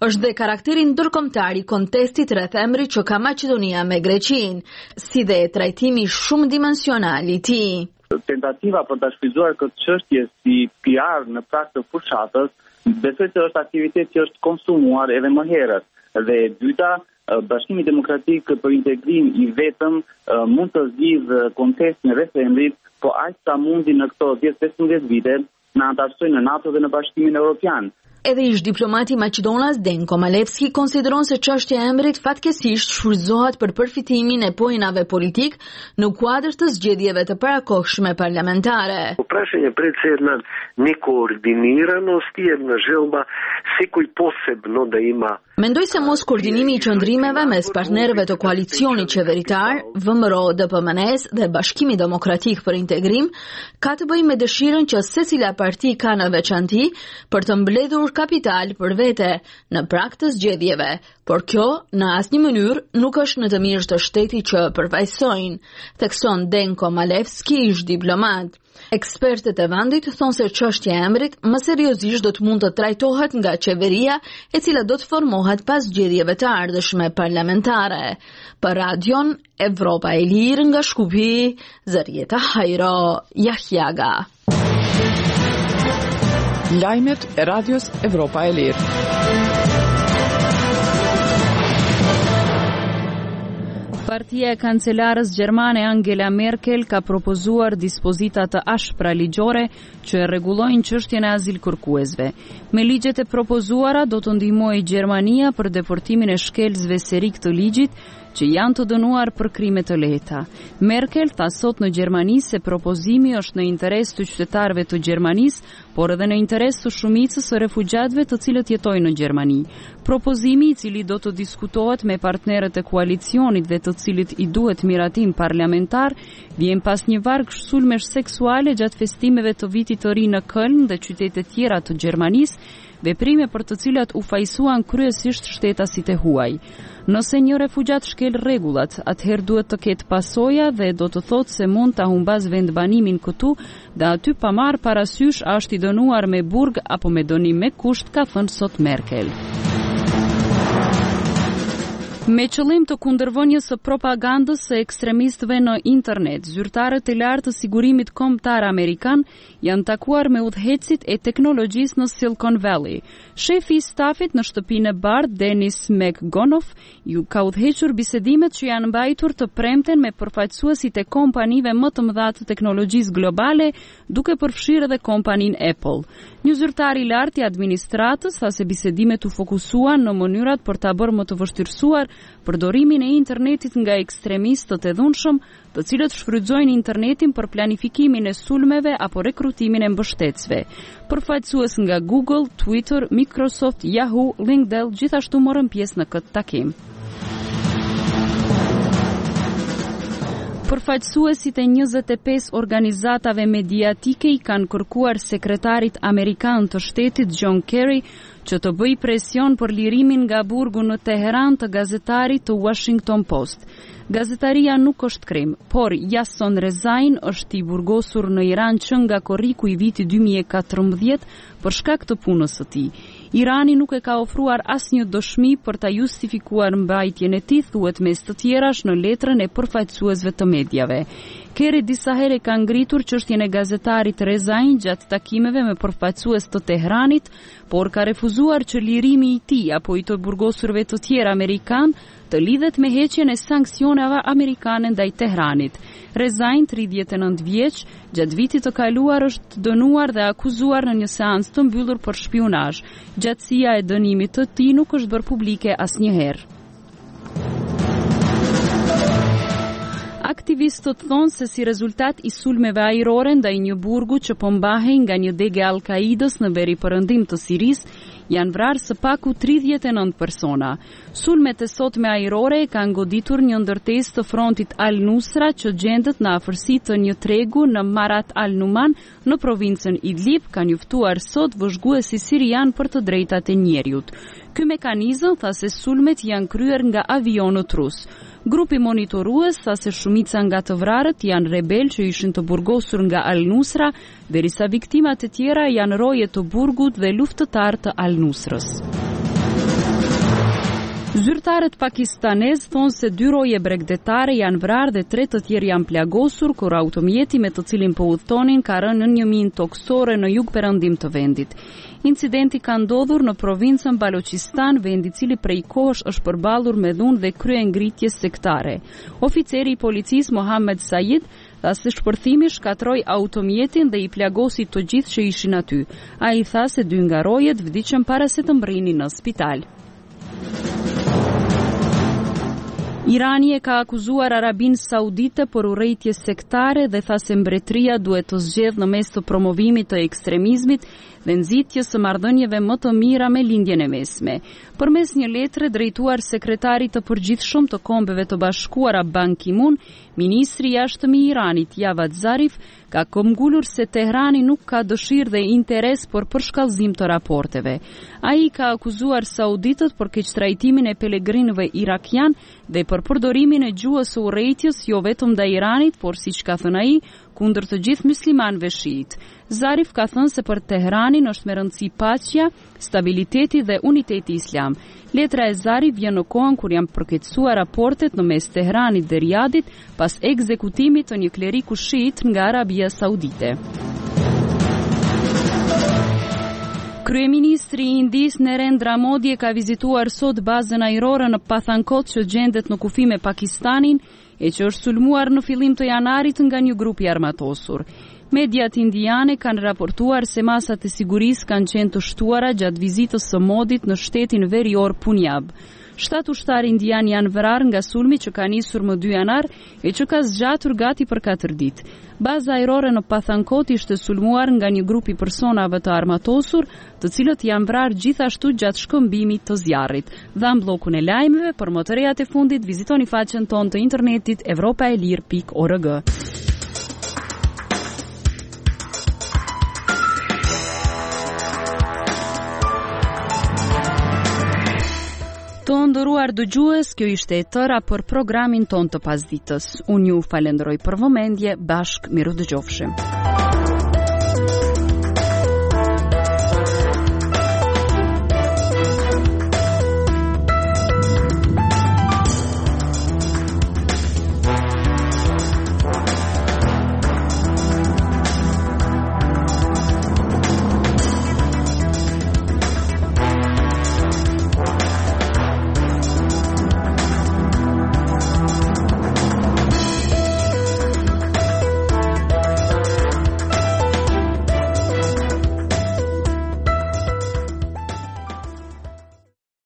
është dhe karakteri ndërkombëtar i kontestit rreth emrit që ka Maqedonia me Greqinë, si dhe trajtimi shumë dimensional i tij. Tentativa për ta shfrytzuar këtë çështje si PR në prag të fushatës, besoj se është aktivitet që është konsumuar edhe më herët. Dhe e dyta, Bashkimi Demokratik për Integrim i vetëm mund të zgjidhë kontestin rreth emrit, po aq sa mundi në këto 10-15 vite në anëtarësoj në NATO dhe në Bashkimin Evropian. Edhe ish diplomati Maqedonas Denko Malevski konsideron se çështja e emrit fatkesisht shfrytëzohet për përfitimin e pojnave politik në kuadër të zgjedhjeve të parakohshme parlamentare. Prašanje predsjedna nekoordiniranost je na želba sekoj posebno da ima. Mendoj se mos koordinimi i qëndrimeve mes partnerëve të koalicionit qeveritar, VMRO, DPMNES dhe Bashkimi Demokratik për Integrim ka të bëjë me dëshirën që secila parti ka në veçanti për të mbledhur kapital për vete në prag të zgjedhjeve, por kjo në asnjë mënyrë nuk është në të mirë të shtetit që përfaqësojnë, thekson Denko Malevski, ish diplomat. Ekspertët e vendit thonë se çështja e emrit më seriozisht do të mund të trajtohet nga qeveria, e cila do të formohet pas zgjedhjeve të ardhshme parlamentare. Për Radion Evropa e Lirë nga Shkupi, Zarieta Hajro Jahjaga. Lajmet e Radios Evropa e Lirë. Partia e kancelarës gjermane Angela Merkel ka propozuar dispozita të ashpra ligjore që e rregullojnë çështjen e azilkërkuesve. Me ligjet e propozuara do të ndihmojë Gjermania për deportimin e shkelësve serik të ligjit që janë të dënuar për krime të lehta. Merkel tha sot në Gjermani se propozimi është në interes të qytetarëve të Gjermanisë, por edhe në interes të shumicës së refugjatëve të cilët jetojnë në Gjermani. Propozimi, i cili do të diskutohet me partnerët e koalicionit dhe të cilit i duhet miratim parlamentar, vjen pas një varg sulmesh seksuale gjatë festimeve të vitit të ri në Köln dhe qytete tjera të Gjermanisë, veprime për të cilat u fajsuan kryesisht shtetasit e huaj. Nëse një refugjat shkel rregullat, atëherë duhet të ketë pasoja dhe do të thotë se mund ta humbas vendbanimin këtu dhe aty pa marrë parasysh a është i dënuar me burg apo me dënim me kusht, ka thënë sot Merkel. Me qëllim të kundërvënies së propagandës së ekstremistëve në internet, zyrtarët e lartë të sigurimit kombëtar amerikan janë takuar me udhëhecit e teknologjisë në Silicon Valley. Shefi i stafit në shtëpinë e bardhë, Dennis McGonough, ju ka udhëhequr bisedimet që janë mbajtur të premten me përfaqësuesit e kompanive më të mëdha të teknologjisë globale, duke përfshirë edhe kompaninë Apple. Një zyrtar i lartë i administratës tha se bisedimet u fokusuan në mënyrat për ta bërë më të vështirësuar përdorimin e internetit nga ekstremistët e dhunshëm, të cilët shfrytëzojnë internetin për planifikimin e sulmeve apo rekrutimin e mbështetësve. Përfaqësues nga Google, Twitter, Microsoft, Yahoo, LinkedIn gjithashtu morën pjesë në këtë takim. Përfaqësuesit e 25 organizatave mediatike i kanë kërkuar sekretarit amerikan të shtetit John Kerry që të bëjë presion për lirimin nga burgu në Teheran të gazetarit të Washington Post. Gazetaria nuk është krim, por Yason Rezain është i burgosur në Iran që nga korriku i vitit 2014 për shkak të punës së tij. Irani nuk e ka ofruar asnjë dëshmi për ta justifikuar mbajtjen e tij, thuhet mes të tjerash në letrën e përfaqësuesve të medjave. Kerry disa herë ka ngritur çështjen e gazetarit Rezain gjatë takimeve me përfaqësues të Teheranit, por ka refuzuar që lirimi i tij apo i të burgosurve të tjerë amerikan të lidhet me heqjen e sanksioneve amerikane ndaj Teheranit. Rezain, 39 vjeç, gjatë vitit të kaluar është dënuar dhe akuzuar në një seancë të mbyllur për shpionazh. Gjatësia e dënimit të tij nuk është bërë publike asnjëherë. Aktivistët thonë se si rezultat i sulmeve ajrore ndaj një burgu që po mbahej nga një dege Al-Qaidës në veriperëndim të Sirisë, janë vrarë së paku 39 persona. Sulmet e sotme ajrore kanë goditur një ndërtesë të frontit Al-Nusra që gjendet në afërsi të një tregu në Marat Al-Numan në provincën Idlib, ka njoftuar sot vëzhguesi sirian për të drejtat e njeriut. Ky mekanizëm tha se sulmet janë kryer nga avionët rus. Grupi monitorues tha se shumica nga të vrarët janë rebel që ishin të burgosur nga Al-Nusra, derisa viktimat e tjera janë roje të burgut dhe luftëtar të Al-Nusrës. Zyrtarët pakistanez thonë se 2 roje bregdetare janë vrarë dhe 3 të tjerë janë plagosur kur automjeti me të cilin po udhtonin ka rënë në një minë toksore në jug-perëndim të vendit. Incidenti ka ndodhur në provincën Balochistan, vendi i cili prej kohësh është përballur me dhunë dhe kryengritje sektare. Oficeri i policisë Mohammed Said tha se shpërthimi shkatroi automjetin dhe i plagosi të gjithë që ishin aty. Ai tha se 2 nga rojet vdiqën para se të mbrinin në spital. Irani e ka akuzuar Arabinë Saudite për urrejtje sektare dhe tha se mbretëria duhet të zgjedhë në mes të promovimit të ekstremizmit dhe nxitjes së marrëdhënieve më të mira me lindjen e mesme. Përmes një letre drejtuar sekretarit të përgjithshëm të Kombeve të Bashkuara Ban Ki-moon, ministri i jashtëm i Iranit Javad Zarif ka këmbgulur se Tehrani nuk ka dëshirë dhe interes për përshkallëzim të raporteve. Ai ka akuzuar sauditët për keqtrajtimin e pelegrinëve irakian dhe për përdorimin e gjuhës së urrejtjes jo vetëm ndaj Iranit, por siç ka thënë ai, kundër të gjithë muslimanëve shiit. Zarif ka thënë se për Tehranin është me rëndësi paqja, stabiliteti dhe uniteti islam. Letra e Zarif vjen në kohën kur janë përkeqësuar raportet në mes Tehranit dhe Riyadit pas ekzekutimit të një kleriku shiit nga Arabia Saudite. Kryeministri i Indisë Narendra Modi ka vizituar sot bazën ajrore në Pathankot që gjendet në kufi me Pakistanin e që është sulmuar në fillim të janarit nga një grup i armatosur. Mediat indiane kanë raportuar se masat e sigurisë kanë qenë të shtuara gjatë vizitës së Modit në shtetin verior Punjab. 7 ushtarë indian janë vrarë nga sulmi që ka nisur më 2 janar e që ka zgjatur gati për 4 ditë. Baza ajrore në Pathankot ishte sulmuar nga një grup i personave të armatosur, të cilët janë vrarë gjithashtu gjatë shkëmbimit të zjarrit. Dha bllokun e lajmeve, për më të rejat e fundit vizitoni faqen tonë të internetit evropaelir.org. Të nderuar dëgjues, kjo ishte e tëra për programin ton të pasdites. Unë ju falenderoj për vëmendje, bashkë miru dëgjofshim.